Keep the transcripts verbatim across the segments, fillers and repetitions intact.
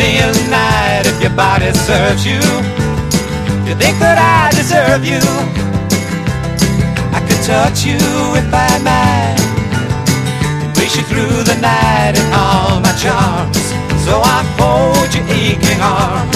day and night if your body serves you. You think that I deserve you. I could touch you if I might, embrace you through the night in all my charms. So I fold your aching arms.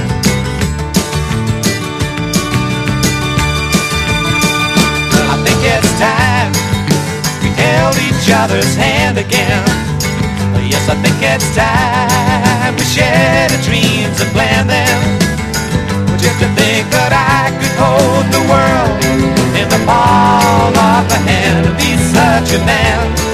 I think it's time we held each other's hand again. Yes, I think it's time we shared the dreams and planned them. Just to think that I could hold the world in the palm of my hand and be such a man.